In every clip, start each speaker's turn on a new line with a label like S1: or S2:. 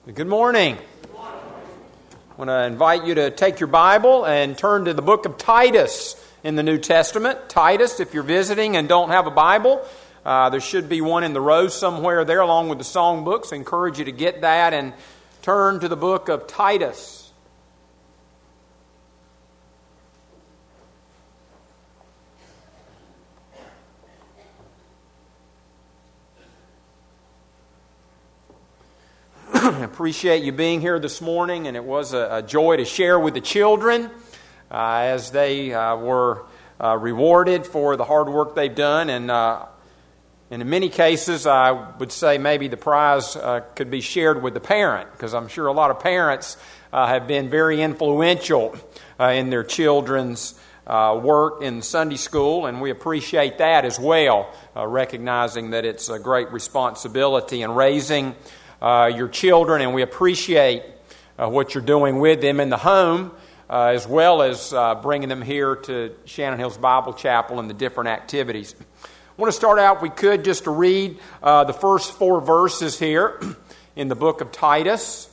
S1: Good morning. I want to invite you to take your Bible and turn to the book of Titus in the New Testament. Titus, if you're visiting and don't have a Bible, there should be one in the row somewhere there along with the songbooks. I encourage you to get that and turn to the book of Titus. I appreciate you being here this morning, and it was a joy to share with the children as they were rewarded for the hard work they've done. And in many cases, I would say maybe the prize could be shared with the parent, because I'm sure a lot of parents have been very influential in their children's work in Sunday school, and we appreciate that as well, recognizing that it's a great responsibility in raising your children, and we appreciate what you're doing with them in the home, as well as bringing them here to Shannon Hills Bible Chapel and the different activities. I want to start out, if we could, just to read the first 4 verses here in the book of Titus.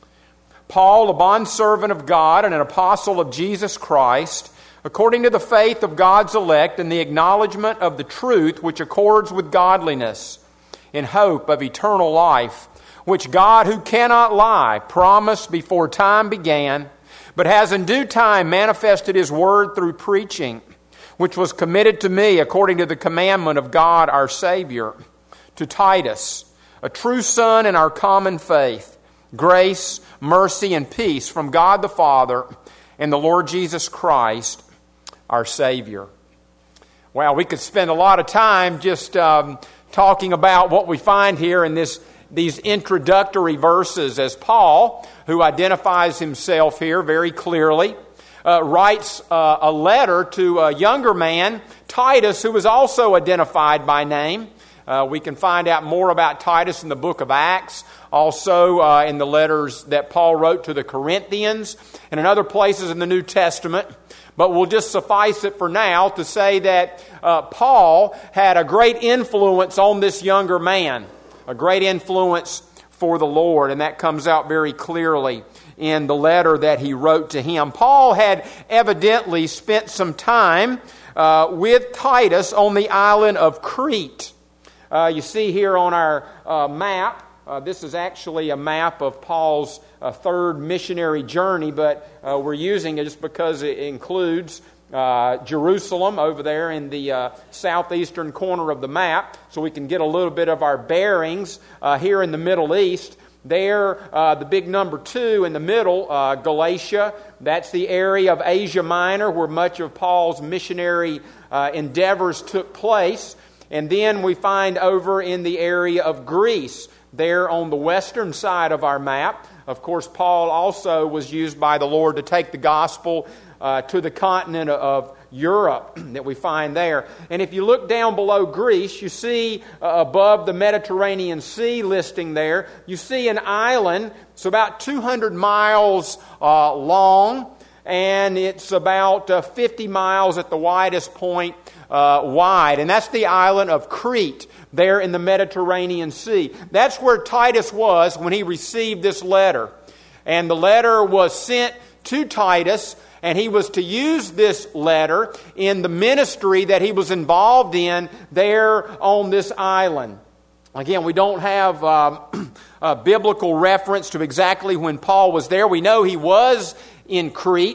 S1: Paul, a bondservant of God and an apostle of Jesus Christ, according to the faith of God's elect and the acknowledgement of the truth which accords with godliness, in hope of eternal life, which God, who cannot lie, promised before time began, but has in due time manifested His word through preaching, which was committed to me according to the commandment of God our Savior. To Titus, a true son in our common faith, grace, mercy, and peace from God the Father and the Lord Jesus Christ, our Savior. Well, we could spend a lot of time just talking about what we find here in these introductory verses, as Paul, who identifies himself here very clearly, writes a letter to a younger man, Titus, who is also identified by name. We can find out more about Titus in the book of Acts, also in the letters that Paul wrote to the Corinthians, and in other places in the New Testament. But we'll just suffice it for now to say that Paul had a great influence on this younger man, a great influence for the Lord, and that comes out very clearly in the letter that he wrote to him. Paul had evidently spent some time with Titus on the island of Crete. You see here on our map, this is actually a map of Paul's third missionary journey, but we're using it just because it includes Jerusalem over there in the southeastern corner of the map, so we can get a little bit of our bearings here in the Middle East. There, the big number 2 in the middle, Galatia, that's the area of Asia Minor where much of Paul's missionary endeavors took place. And then we find over in the area of Greece, there on the western side of our map. Of course, Paul also was used by the Lord to take the gospel to the continent of Europe that we find there. And if you look down below Greece, you see above the Mediterranean Sea listing there, you see an island. It's about 200 miles long, and it's about 50 miles at the widest point wide. And that's the island of Crete there in the Mediterranean Sea. That's where Titus was when he received this letter. And the letter was sent to Titus, and he was to use this letter in the ministry that he was involved in there on this island. Again, we don't have a biblical reference to exactly when Paul was there. We know he was in Crete.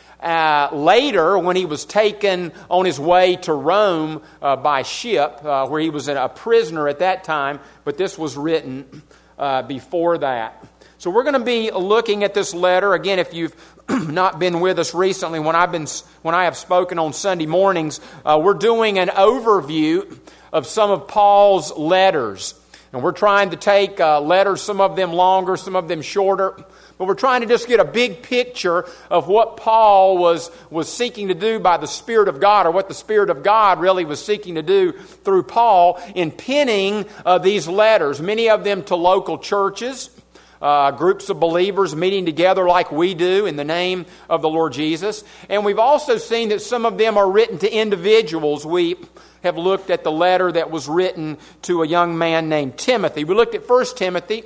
S1: Later, when he was taken on his way to Rome by ship, where he was a prisoner at that time, but this was written before that. So we're going to be looking at this letter. Again, if you've not been with us recently, when I have spoken on Sunday mornings, we're doing an overview of some of Paul's letters. And we're trying to take letters, some of them longer, some of them shorter. But we're trying to just get a big picture of what Paul was seeking to do by the Spirit of God, or what the Spirit of God really was seeking to do through Paul in penning these letters, many of them to local churches, groups of believers meeting together like we do in the name of the Lord Jesus. And we've also seen that some of them are written to individuals. We have looked at the letter that was written to a young man named Timothy. We looked at 1 Timothy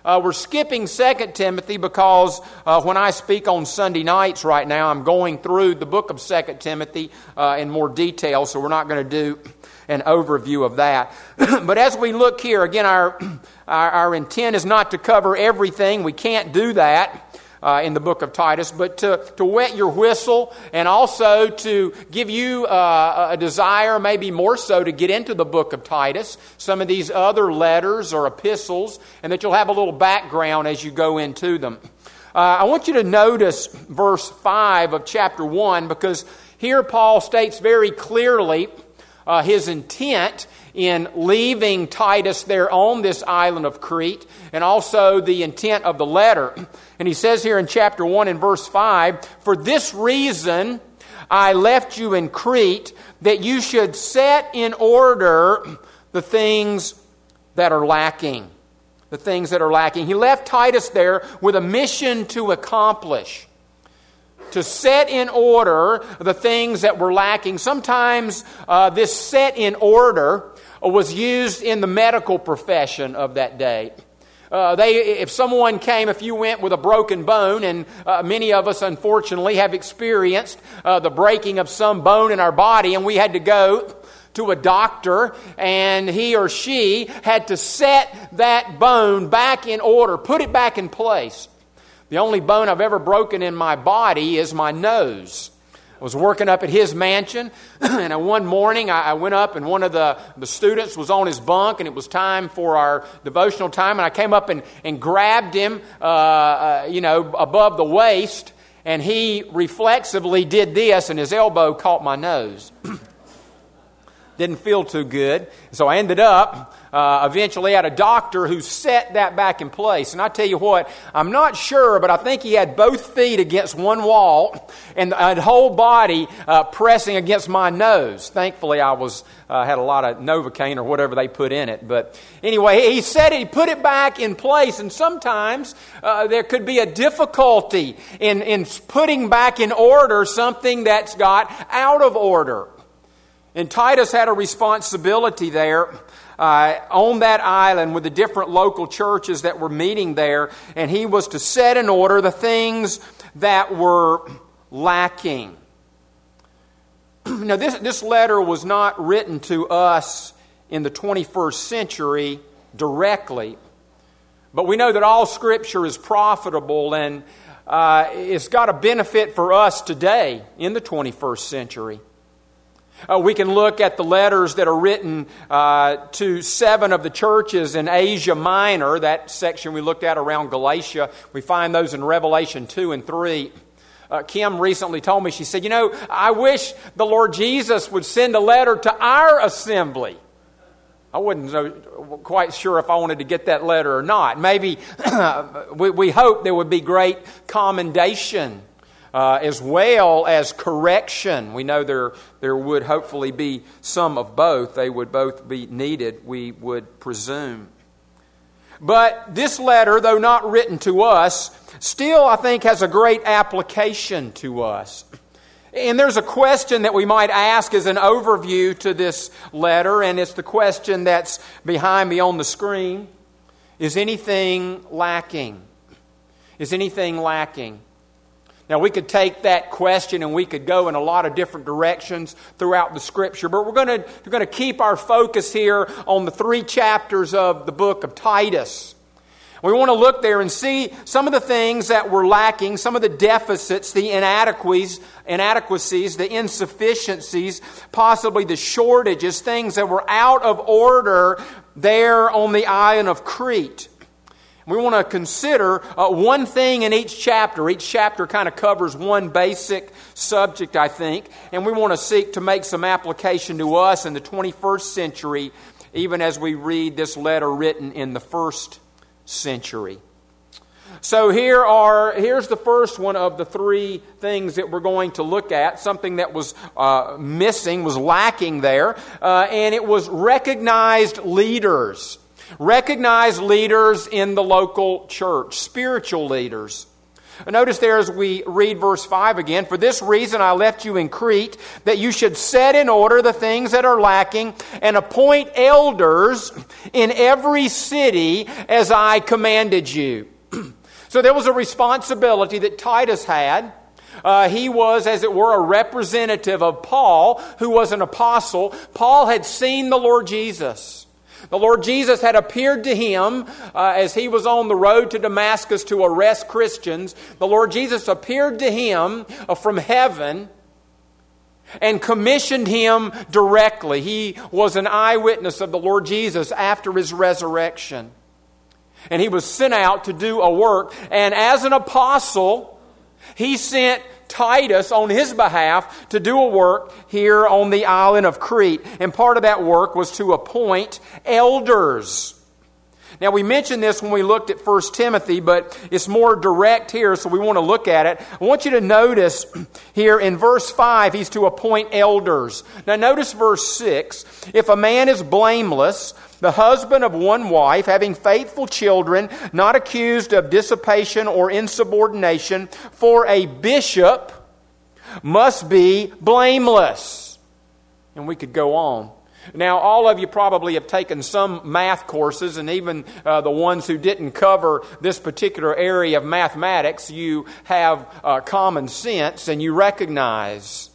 S1: We're skipping 2 Timothy because when I speak on Sunday nights right now, I'm going through the book of 2 Timothy in more detail, so we're not going to do an overview of that. But as we look here, again, our intent is not to cover everything. We can't do that in the book of Titus, but to wet your whistle and also to give you a desire, maybe more so, to get into the book of Titus, some of these other letters or epistles, and that you'll have a little background as you go into them. I want you to notice verse 5 of chapter 1, because here Paul states very clearly his intent in leaving Titus there on this island of Crete, and also the intent of the letter. And he says here in chapter 1 and verse 5, "For this reason I left you in Crete, that you should set in order the things that are lacking." The things that are lacking. He left Titus there with a mission to accomplish, to set in order the things that were lacking. Sometimes this set in order was used in the medical profession of that day. If someone came, if you went with a broken bone, and many of us unfortunately have experienced the breaking of some bone in our body, and we had to go to a doctor, and he or she had to set that bone back in order, put it back in place. The only bone I've ever broken in my body is my nose. I was working up at his mansion, and one morning I went up, and one of the students was on his bunk, and it was time for our devotional time, and I came up and grabbed him, above the waist, and he reflexively did this, and his elbow caught my nose. Didn't feel too good. So I ended up eventually at a doctor who set that back in place. And I tell you what, I'm not sure, but I think he had both feet against one wall and the whole body pressing against my nose. Thankfully, I had a lot of Novocaine or whatever they put in it. But anyway, he said he put it back in place. And sometimes there could be a difficulty in putting back in order something that's got out of order. And Titus had a responsibility there on that island with the different local churches that were meeting there, and he was to set in order the things that were lacking. Now, this letter was not written to us in the 21st century directly, but we know that all Scripture is profitable, and it's got a benefit for us today in the 21st century. We can look at the letters that are written to 7 of the churches in Asia Minor, that section we looked at around Galatia. We find those in Revelation 2 and 3. Kim recently told me, she said, I wish the Lord Jesus would send a letter to our assembly. I wasn't quite sure if I wanted to get that letter or not. Maybe we hope there would be great commendation as well as correction. We know there would hopefully be some of both. They would both be needed, we would presume. But this letter, though not written to us, still I think has a great application to us. And there's a question that we might ask as an overview to this letter, and it's the question that's behind me on the screen. Is anything lacking? Is anything lacking? Now, we could take that question and we could go in a lot of different directions throughout the Scripture, but we're going to keep our focus here on the 3 chapters of the book of Titus. We want to look there and see some of the things that were lacking, some of the deficits, the inadequacies, the insufficiencies, possibly the shortages, things that were out of order there on the island of Crete. We want to consider one thing in each chapter. Each chapter kind of covers one basic subject, I think. And we want to seek to make some application to us in the 21st century, even as we read this letter written in the 1st century. So here's the first one of the 3 things that we're going to look at. Something that was missing, was lacking there. And it was recognized leaders. Recognized leaders in the local church, spiritual leaders. Notice there as we read verse 5 again, "For this reason I left you in Crete, that you should set in order the things that are lacking and appoint elders in every city as I commanded you." So there was a responsibility that Titus had. He was, as it were, a representative of Paul, who was an apostle. Paul had seen the Lord Jesus. The Lord Jesus had appeared to him as he was on the road to Damascus to arrest Christians. The Lord Jesus appeared to him from heaven and commissioned him directly. He was an eyewitness of the Lord Jesus after his resurrection. And he was sent out to do a work. And as an apostle, he sent Titus on his behalf to do a work here on the island of Crete. And part of that work was to appoint elders. Now, we mentioned this when we looked at 1 Timothy, but it's more direct here, so we want to look at it. I want you to notice here in verse 5, he's to appoint elders. Now, notice verse 6. "If a man is blameless, the husband of one wife, having faithful children, not accused of dissipation or insubordination, for a bishop must be blameless." And we could go on. Now, all of you probably have taken some math courses, and even the ones who didn't cover this particular area of mathematics, you have common sense, and you recognize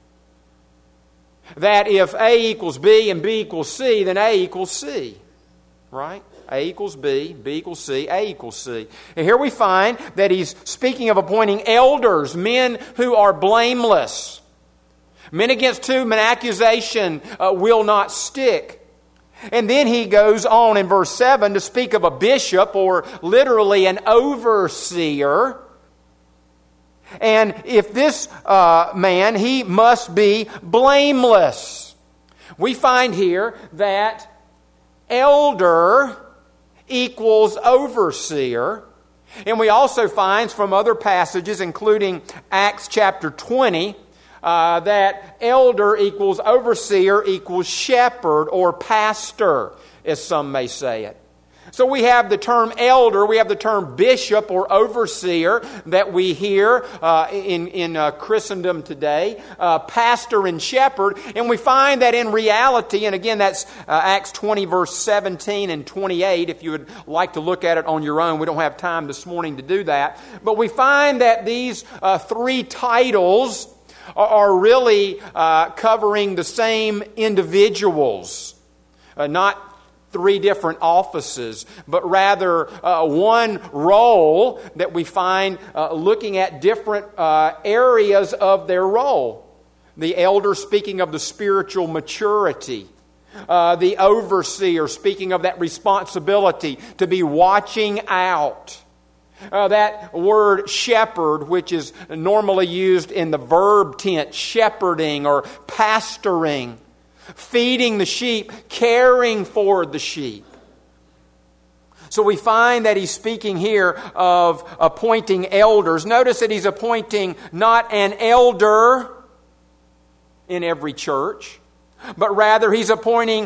S1: that if A equals B and B equals C, then A equals C, right? A equals B, B equals C, A equals C. And here we find that he's speaking of appointing elders, men who are blameless. Men against whom an accusation will not stick. And then he goes on in verse 7 to speak of a bishop, or literally an overseer. And if this man, he must be blameless. We find here that elder equals overseer. And we also find from other passages, including Acts chapter 20, that elder equals overseer equals shepherd or pastor, as some may say it. So we have the term elder, we have the term bishop or overseer that we hear in Christendom today, pastor and shepherd, and we find that in reality, and again that's Acts 20 verse 17 and 28, if you would like to look at it on your own. We don't have time this morning to do that. But we find that these three titles are really covering the same individuals, not three different offices, but rather one role that we find looking at different areas of their role. The elder speaking of the spiritual maturity. The overseer speaking of that responsibility to be watching out. That word shepherd, which is normally used in the verb tense, shepherding or pastoring, feeding the sheep, caring for the sheep. So we find that he's speaking here of appointing elders. Notice that he's appointing not an elder in every church, but rather he's appointing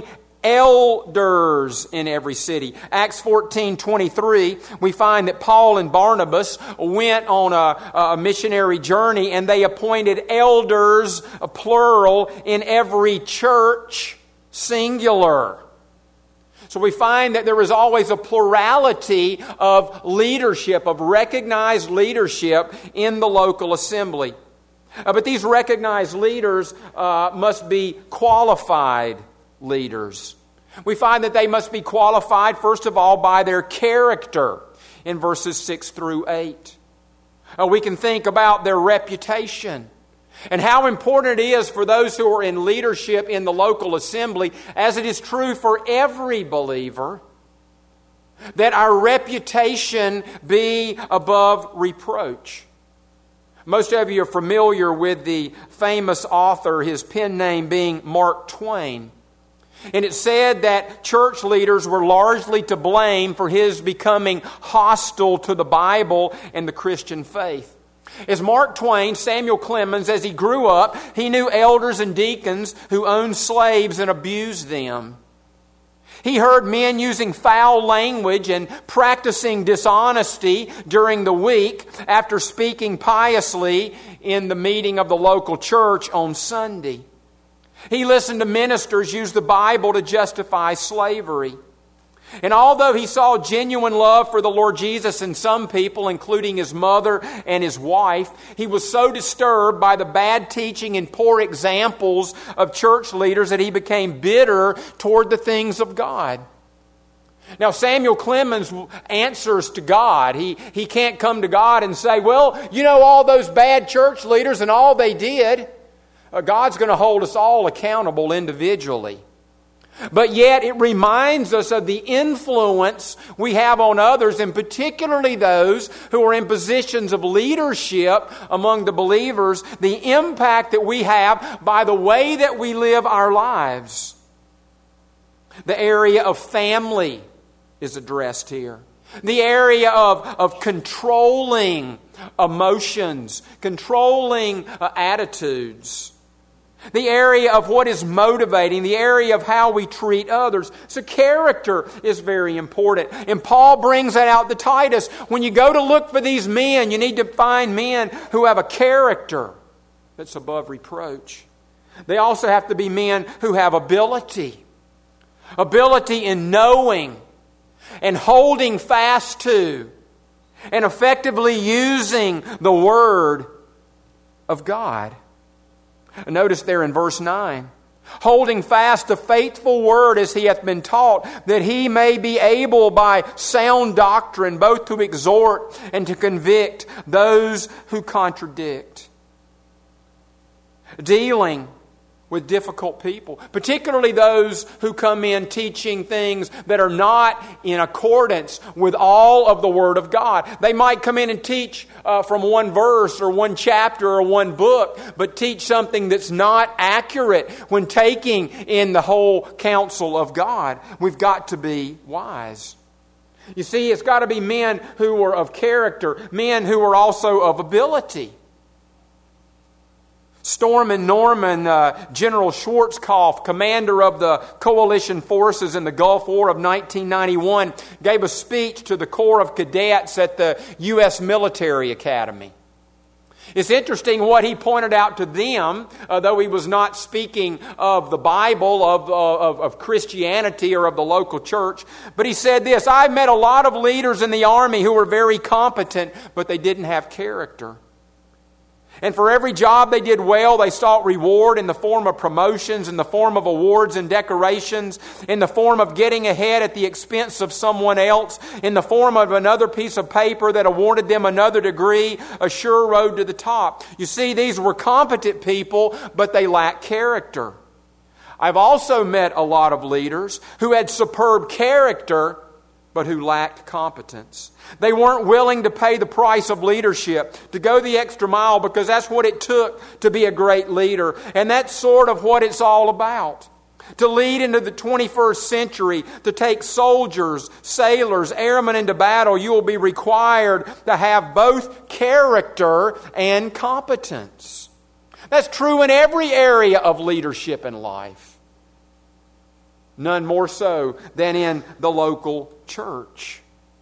S1: elders in every city. Acts 14:23, we find that Paul and Barnabas went on a missionary journey, and they appointed elders, plural, in every church, singular. So we find that there is always a plurality of leadership, of recognized leadership in the local assembly. But these recognized leaders must be qualified leaders. We find that they must be qualified, first of all, by their character in verses 6 through 8. We can think about their reputation and how important it is for those who are in leadership in the local assembly, as it is true for every believer, that our reputation be above reproach. Most of you are familiar with the famous author, his pen name being Mark Twain. And it said that church leaders were largely to blame for his becoming hostile to the Bible and the Christian faith. As Mark Twain, Samuel Clemens, as he grew up, he knew elders and deacons who owned slaves and abused them. He heard men using foul language and practicing dishonesty during the week after speaking piously in the meeting of the local church on Sunday. He listened to ministers use the Bible to justify slavery. And although he saw genuine love for the Lord Jesus in some people, including his mother and his wife, he was so disturbed by the bad teaching and poor examples of church leaders that he became bitter toward the things of God. Now, Samuel Clemens answers to God. He can't come to God and say, well, you know, all those bad church leaders and all they did. God's going to hold us all accountable individually. But yet it reminds us of the influence we have on others, and particularly those who are in positions of leadership among the believers, the impact that we have by the way that we live our lives. The area of family is addressed here. The area of controlling emotions, controlling attitudes. The area of what is motivating, the area of how we treat others. So character is very important. And Paul brings that out to Titus. When you go to look for these men, you need to find men who have a character that's above reproach. They also have to be men who have ability. Ability in knowing and holding fast to and effectively using the Word of God. Notice there in verse 9, holding fast the faithful word as he hath been taught, that he may be able by sound doctrine both to exhort and to convict those who contradict. Dealing with difficult people, particularly those who come in teaching things that are not in accordance with all of the Word of God. They might come in and teach from one verse or one chapter or one book, but teach something that's not accurate when taking in the whole counsel of God. We've got to be wise. You see, it's got to be men who are of character, men who are also of ability. Stormin Norman, General Schwarzkopf, commander of the coalition forces in the Gulf War of 1991, gave a speech to the Corps of Cadets at the U.S. Military Academy. It's interesting what he pointed out to them, though he was not speaking of the Bible, of Christianity or of the local church. But he said this, I've met a lot of leaders in the Army who were very competent, but they didn't have character. And for every job they did well, they sought reward in the form of promotions, in the form of awards and decorations, in the form of getting ahead at the expense of someone else, in the form of another piece of paper that awarded them another degree, a sure road to the top. You see, these were competent people, but they lacked character. I've also met a lot of leaders who had superb character, but who lacked competence. They weren't willing to pay the price of leadership, to go the extra mile, because that's what it took to be a great leader. And that's sort of what it's all about. To lead into the 21st century, to take soldiers, sailors, airmen into battle, you will be required to have both character and competence. That's true in every area of leadership in life. None more so than in the local church.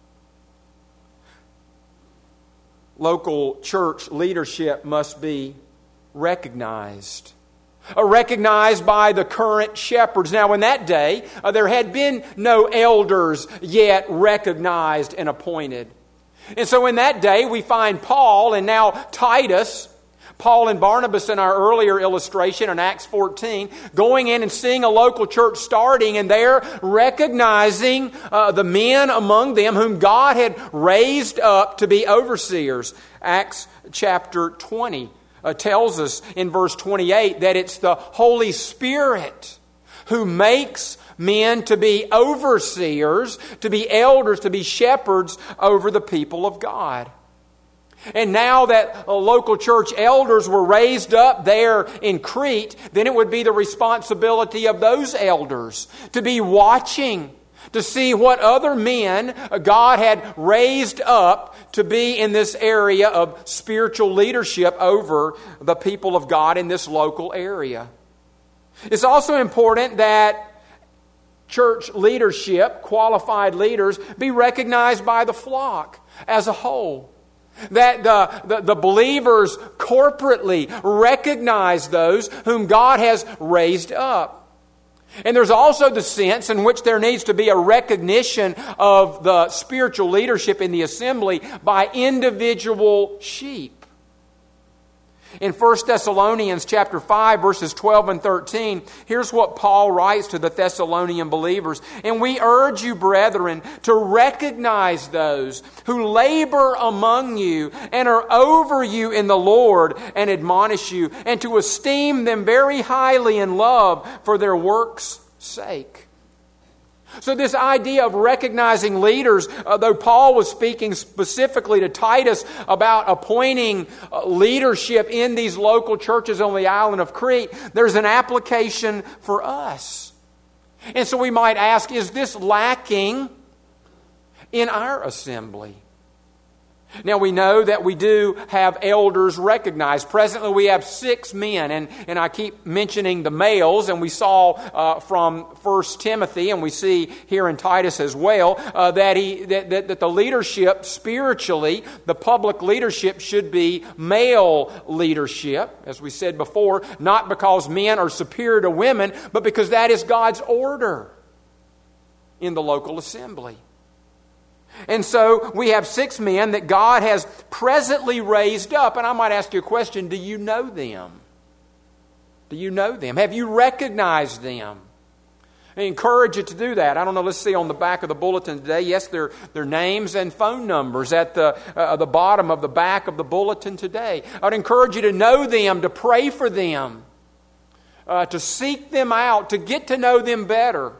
S1: Local church leadership must be recognized. Recognized by the current shepherds. Now, in that day, there had been no elders yet recognized and appointed. And so in that day, we find Paul and now Titus, Paul and Barnabas in our earlier illustration in Acts 14, going in and seeing a local church starting, and they're recognizing the men among them whom God had raised up to be overseers. Acts chapter 20 tells us in verse 28 that it's the Holy Spirit who makes men to be overseers, to be elders, to be shepherds over the people of God. And now that local church elders were raised up there in Crete, then it would be the responsibility of those elders to be watching, to see what other men God had raised up to be in this area of spiritual leadership over the people of God in this local area. It's also important that church leadership, qualified leaders, be recognized by the flock as a whole. That the believers corporately recognize those whom God has raised up. And there's also the sense in which there needs to be a recognition of the spiritual leadership in the assembly by individual sheep. In 1 Thessalonians chapter 5, verses 12 and 13, here's what Paul writes to the Thessalonian believers. And we urge you, brethren, to recognize those who labor among you and are over you in the Lord and admonish you, and to esteem them very highly in love for their work's sake. So this idea of recognizing leaders, though Paul was speaking specifically to Titus about appointing leadership in these local churches on the island of Crete, there's an application for us. And so we might ask, is this lacking in our assembly? Now we know that we do have elders recognized. Presently we have 6 men, and I keep mentioning the males, and we saw from 1 Timothy, and we see here in Titus as well, that the leadership spiritually, the public leadership should be male leadership, as we said before, not because men are superior to women, but because that is God's order in the local assembly. And so we have 6 men that God has presently raised up. And I might ask you a question. Do you know them? Do you know them? Have you recognized them? I encourage you to do that. I don't know, let's see on the back of the bulletin today. Yes, their names and phone numbers at the bottom of the back of the bulletin today. I would encourage you to know them, to pray for them, to seek them out, to get to know them better.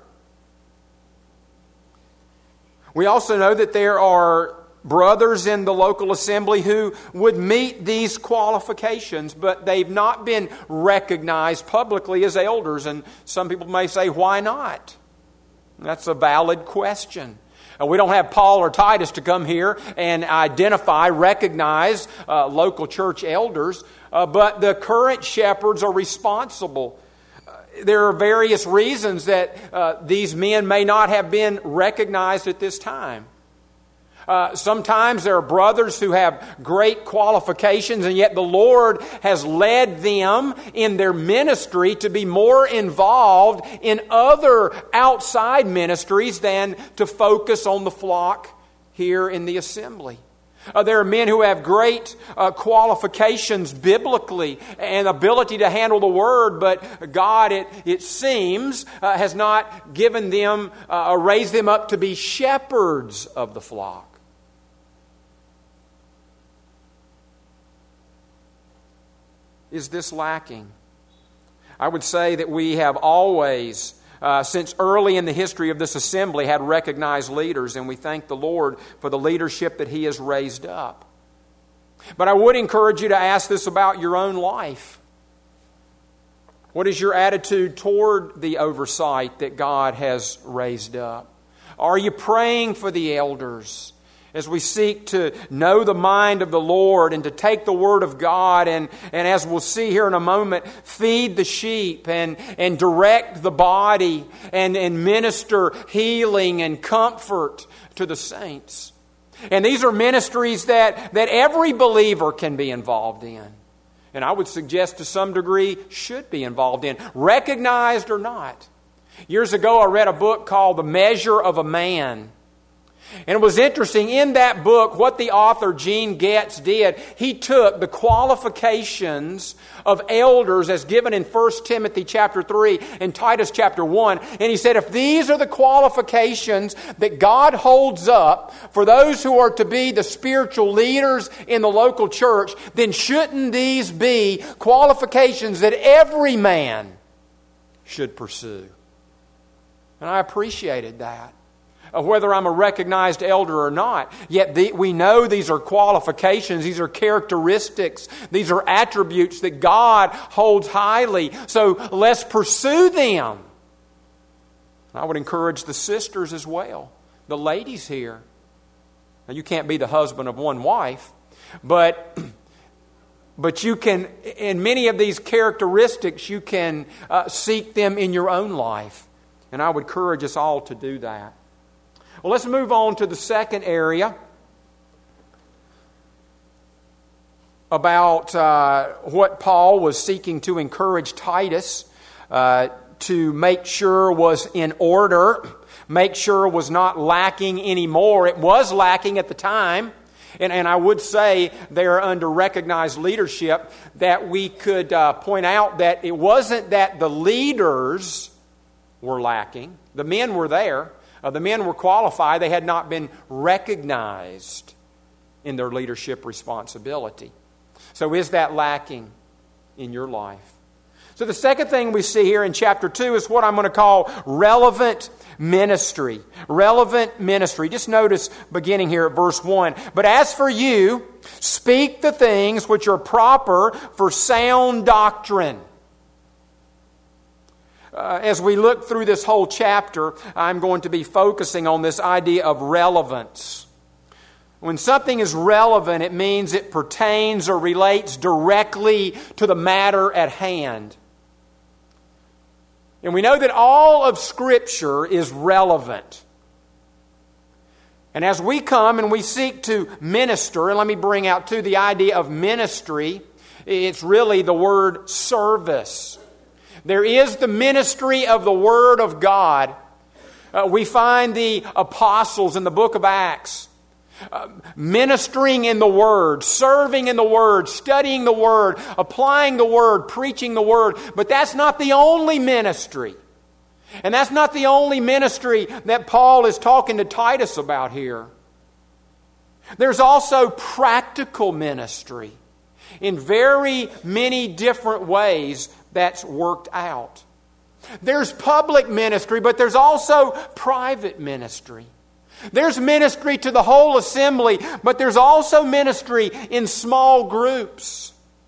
S1: We also know that there are brothers in the local assembly who would meet these qualifications, but they've not been recognized publicly as elders. And some people may say, why not? That's a valid question. We don't have Paul or Titus to come here and recognize local church elders, but the current shepherds are responsible. There are various reasons that these men may not have been recognized at this time. Sometimes there are brothers who have great qualifications, and yet the Lord has led them in their ministry to be more involved in other outside ministries than to focus on the flock here in the assembly. There are men who have great qualifications biblically and ability to handle the Word, but God, it seems, has not given them or raised them up to be shepherds of the flock. Is this lacking? I would say that we have always, since early in the history of this assembly, had recognized leaders, and we thank the Lord for the leadership that He has raised up. But I would encourage you to ask this about your own life. What is your attitude toward the oversight that God has raised up? Are you praying for the elders as we seek to know the mind of the Lord and to take the Word of God and as we'll see here in a moment, feed the sheep and direct the body and minister healing and comfort to the saints? And these are ministries that every believer can be involved in. And I would suggest to some degree should be involved in, recognized or not. Years ago I read a book called The Measure of a Man. And it was interesting, in that book, what the author, Gene Getz, did, he took the qualifications of elders as given in 1 Timothy chapter 3 and Titus chapter 1, and he said, if these are the qualifications that God holds up for those who are to be the spiritual leaders in the local church, then shouldn't these be qualifications that every man should pursue? And I appreciated that. Whether I'm a recognized elder or not. Yet we know these are qualifications, these are characteristics, these are attributes that God holds highly. So let's pursue them. I would encourage the sisters as well, the ladies here. Now, you can't be the husband of one wife, but you can, in many of these characteristics, you can seek them in your own life. And I would encourage us all to do that. Well, let's move on to the second area about what Paul was seeking to encourage Titus to make sure was in order, make sure was not lacking anymore. It was lacking at the time. And I would say they're under recognized leadership that we could point out that it wasn't that the leaders were lacking. The men were there. The men were qualified. They had not been recognized in their leadership responsibility. So is that lacking in your life? So the second thing we see here in chapter 2 is what I'm going to call relevant ministry. Relevant ministry. Just notice beginning here at verse 1. But as for you, speak the things which are proper for sound doctrine. As we look through this whole chapter, I'm going to be focusing on this idea of relevance. When something is relevant, it means it pertains or relates directly to the matter at hand. And we know that all of Scripture is relevant. And as we come and we seek to minister, and let me bring out too the idea of ministry, it's really the word service. There is the ministry of the Word of God. We find the apostles in the book of Acts ministering in the Word, serving in the Word, studying the Word, applying the Word, preaching the Word. But that's not the only ministry. And that's not the only ministry that Paul is talking to Titus about here. There's also practical ministry in very many different ways that's worked out. There's public ministry, but there's also private ministry. There's ministry to the whole assembly, but there's also ministry in small groups.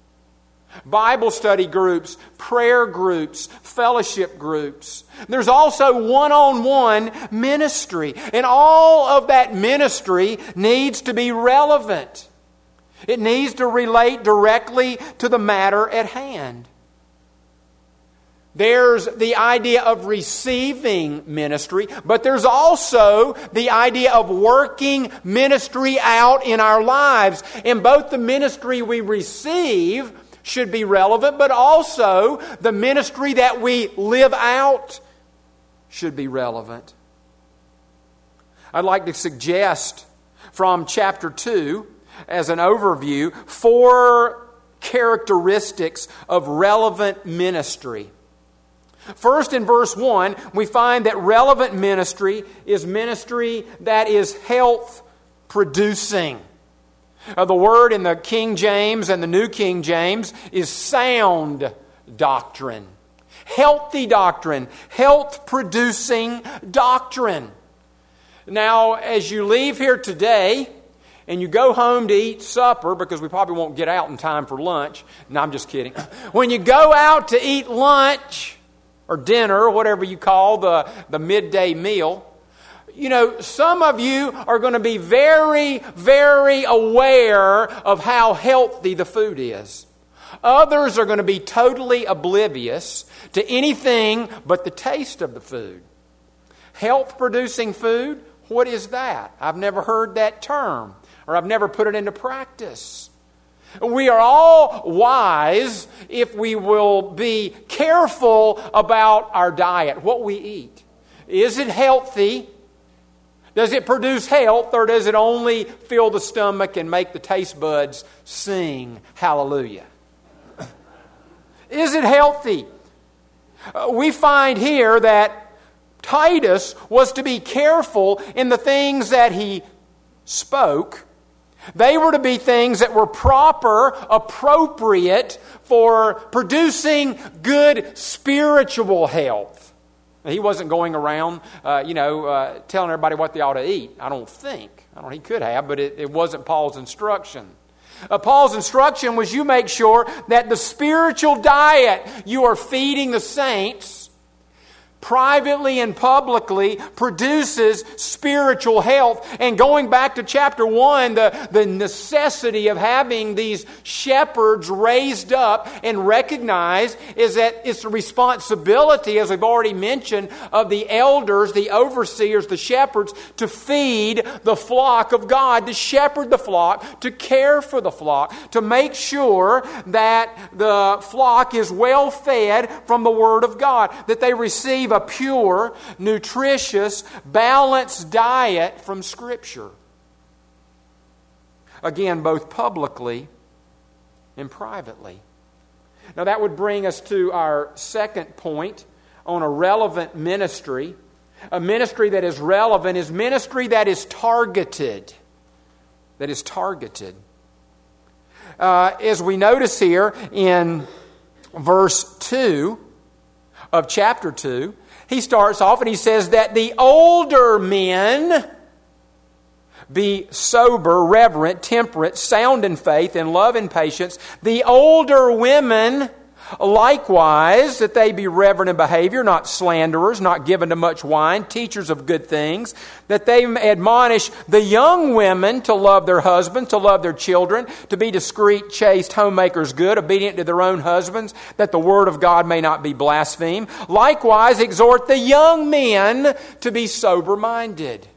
S1: Bible study groups, prayer groups, fellowship groups. There's also one-on-one ministry. And all of that ministry needs to be relevant. It needs to relate directly to the matter at hand. There's the idea of receiving ministry, but there's also the idea of working ministry out in our lives. And both the ministry we receive should be relevant, but also the ministry that we live out should be relevant. I'd like to suggest from chapter 2, as an overview, 4 characteristics of relevant ministry. First, in verse 1, we find that relevant ministry is ministry that is health-producing. The word in the King James and the New King James is sound doctrine. Healthy doctrine. Health-producing doctrine. Now, as you leave here today and you go home to eat supper, because we probably won't get out in time for lunch. No, I'm just kidding. When you go out to eat lunch or dinner, or whatever you call the midday meal, you know, some of you are going to be very, very aware of how healthy the food is. Others are going to be totally oblivious to anything but the taste of the food. Health-producing food, what is that? I've never heard that term, or I've never put it into practice. We are all wise if we will be careful about our diet, what we eat. Is it healthy? Does it produce health, or does it only fill the stomach and make the taste buds sing hallelujah? Is it healthy? We find here that Titus was to be careful in the things that he spoke. They were to be things that were proper, appropriate for producing good spiritual health. He wasn't going around, telling everybody what they ought to eat. I don't think. He could have, but it wasn't Paul's instruction. Paul's instruction was you make sure that the spiritual diet you are feeding the saints privately and publicly produces spiritual health. And going back to chapter 1, the necessity of having these shepherds raised up and recognized is that it's the responsibility, as we've already mentioned, of the elders, the overseers, the shepherds, to feed the flock of God, to shepherd the flock, to care for the flock, to make sure that the flock is well fed from the Word of God, that they receive a pure, nutritious, balanced diet from Scripture. Again, both publicly and privately. Now that would bring us to our second point on a relevant ministry. A ministry that is relevant is ministry that is targeted. That is targeted. As we notice here in verse 2 of chapter 2, he starts off and he says that the older men be sober, reverent, temperate, sound in faith, in love and patience. The older women likewise, that they be reverent in behavior, not slanderers, not given to much wine, teachers of good things, that they admonish the young women to love their husbands, to love their children, to be discreet, chaste, homemakers good, obedient to their own husbands, that the word of God may not be blasphemed. Likewise, exhort the young men to be sober-minded.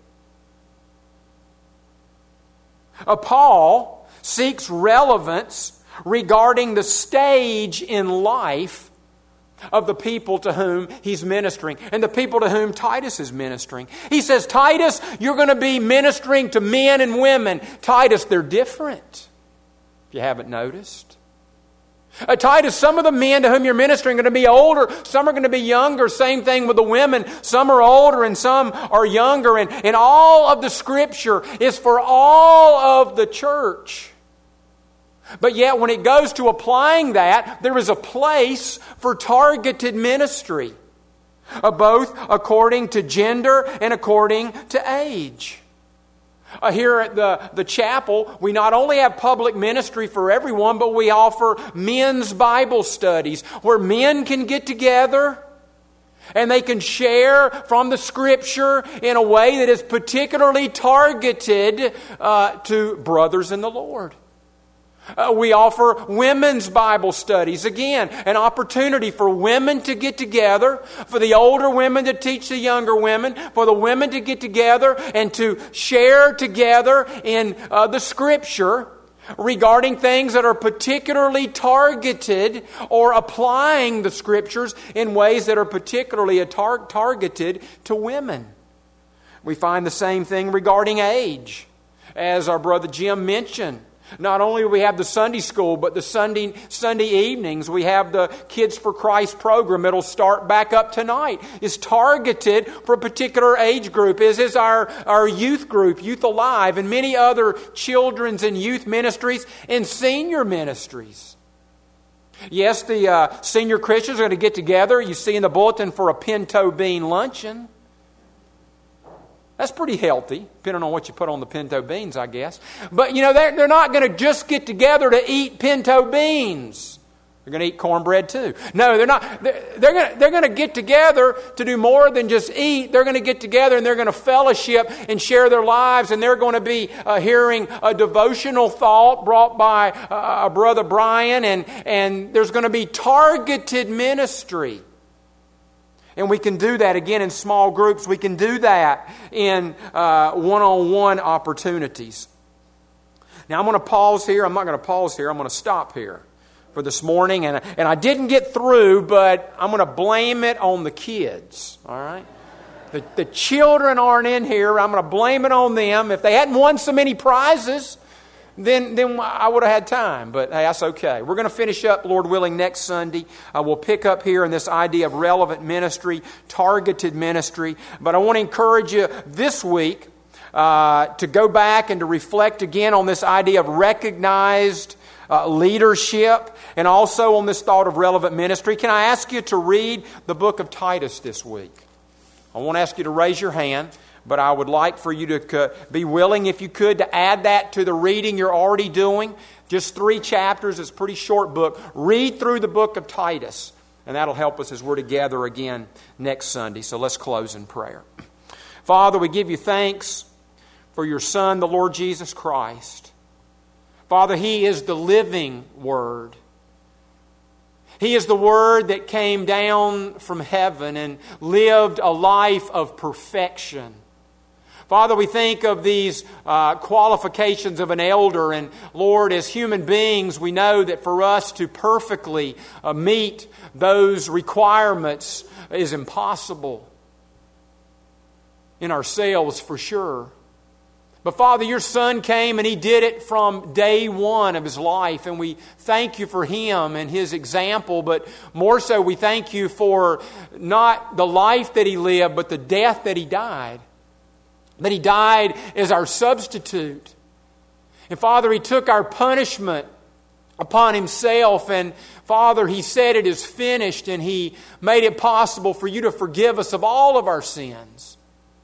S1: Paul seeks relevance regarding the stage in life of the people to whom he's ministering and the people to whom Titus is ministering. He says, Titus, you're going to be ministering to men and women. Titus, they're different, if you haven't noticed. Titus, some of the men to whom you're ministering are going to be older, some are going to be younger. Same thing with the women. Some are older and some are younger. And all of the Scripture is for all of the church. But yet when it goes to applying that, there is a place for targeted ministry, both according to gender and according to age. Here at the chapel, we not only have public ministry for everyone, but we offer men's Bible studies where men can get together and they can share from the Scripture in a way that is particularly targeted to brothers in the Lord. We offer women's Bible studies. Again, an opportunity for women to get together, for the older women to teach the younger women, for the women to get together and to share together in the Scripture regarding things that are particularly targeted or applying the Scriptures in ways that are particularly targeted to women. We find the same thing regarding age. As our brother Jim mentioned, not only do we have the Sunday school, but the Sunday evenings, we have the Kids for Christ program. It'll start back up tonight. It's targeted for a particular age group, as is our youth group, Youth Alive, and many other children's and youth ministries and senior ministries. Yes, the senior Christians are going to get together. You see in the bulletin for a pinto bean luncheon. That's pretty healthy, depending on what you put on the pinto beans, I guess. But, they're not going to just get together to eat pinto beans. They're going to eat cornbread too. No, they're not. They're going to get together to do more than just eat. They're going to get together and they're going to fellowship and share their lives. And they're going to be hearing a devotional thought brought by Brother Brian. And there's going to be targeted ministry. And we can do that, again, in small groups. We can do that in one-on-one opportunities. Now, I'm going to pause here. I'm not going to pause here. I'm going to stop here for this morning. And I didn't get through, but I'm going to blame it on the kids. All right? The children aren't in here. I'm going to blame it on them. If they hadn't won so many prizes, then I would have had time. But hey, that's okay. We're going to finish up, Lord willing, next Sunday. We'll pick up here in this idea of relevant ministry, targeted ministry. But I want to encourage you this week to go back and to reflect again on this idea of recognized leadership and also on this thought of relevant ministry. Can I ask you to read the book of Titus this week? I won't ask you to raise your hand, but I would like for you to be willing, if you could, to add that to the reading you're already doing. Just 3 chapters. It's a pretty short book. Read through the book of Titus And that'll help us as we're together again next Sunday. So let's close in prayer. Father, we give you thanks for your Son, the Lord Jesus Christ. Father, He is the living Word. He is the Word that came down from heaven and lived a life of perfection. Father, we think of these qualifications of an elder, and Lord, as human beings, we know that for us to perfectly meet those requirements is impossible in ourselves for sure. But Father, your Son came and He did it from day one of His life, and we thank you for Him and His example, but more so we thank you for not the life that He lived, but the death that He died. That He died as our substitute. And Father, He took our punishment upon Himself, and Father, He said it is finished, and He made it possible for you to forgive us of all of our sins.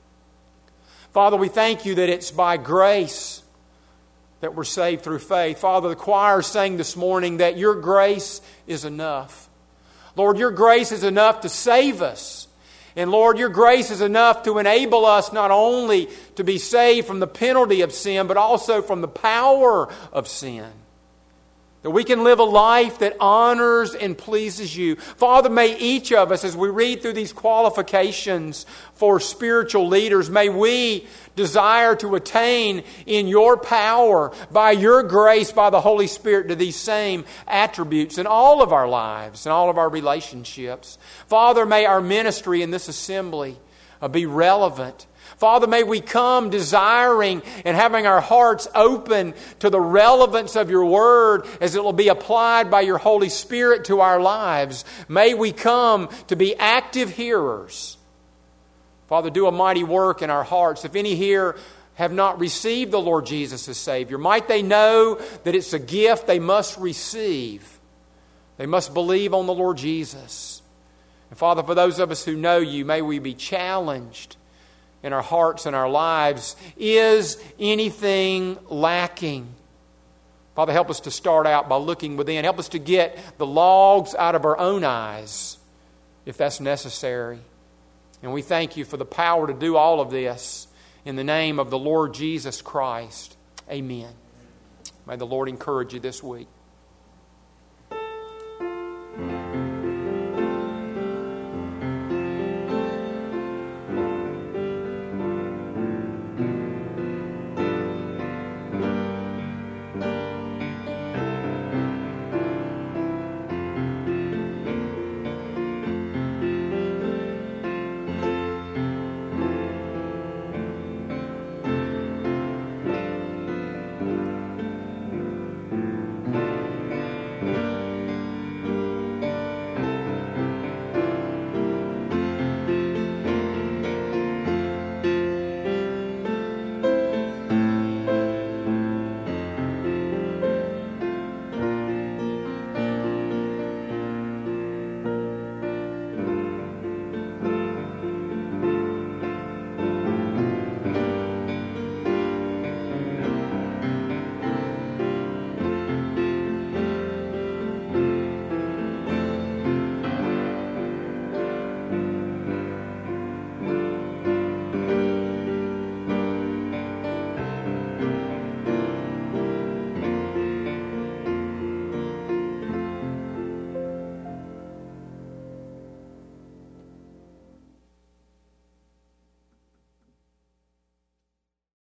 S1: Father, we thank you that it's by grace that we're saved through faith. Father, the choir sang this morning that your grace is enough. Lord, your grace is enough to save us. And Lord, your grace is enough to enable us not only to be saved from the penalty of sin, but also from the power of sin. That we can live a life that honors and pleases you. Father, may each of us, as we read through these qualifications for spiritual leaders, may we desire to attain in your power, by your grace, by the Holy Spirit, to these same attributes in all of our lives and all of our relationships. Father, may our ministry in this assembly be relevant. Father, may we come desiring and having our hearts open to the relevance of your word as it will be applied by your Holy Spirit to our lives. May we come to be active hearers. Father, do a mighty work in our hearts. If any here have not received the Lord Jesus as Savior, might they know that it's a gift they must receive. They must believe on the Lord Jesus. And Father, for those of us who know you, may we be challenged in our hearts and our lives. Is anything lacking? Father, help us to start out by looking within. Help us to get the logs out of our own eyes, if that's necessary. And we thank you for the power to do all of this in the name of the Lord Jesus Christ. Amen. May the Lord encourage you this week.